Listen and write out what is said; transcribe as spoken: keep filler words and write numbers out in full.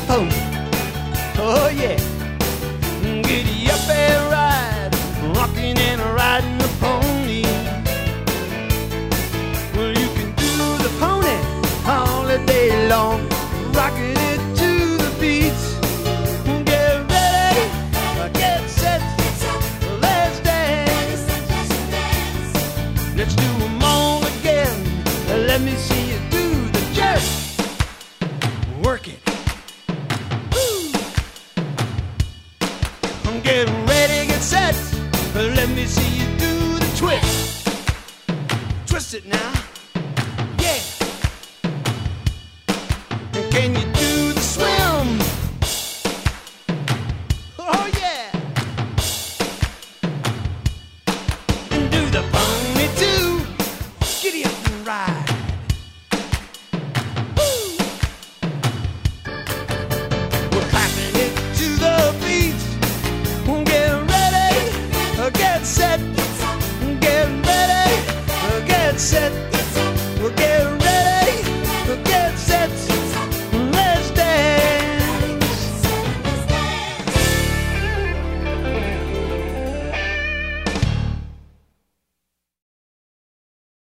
pony. Oh yeah, giddy up and ride, rocking and riding the pony. Well, you can do the pony all the day long, rocking it to the beat. Get ready, get set, let's dance. Let's do them all again. Let me see you do the jerk. Work it. Get ready, get set. Let me see you do the twist. Twist it now.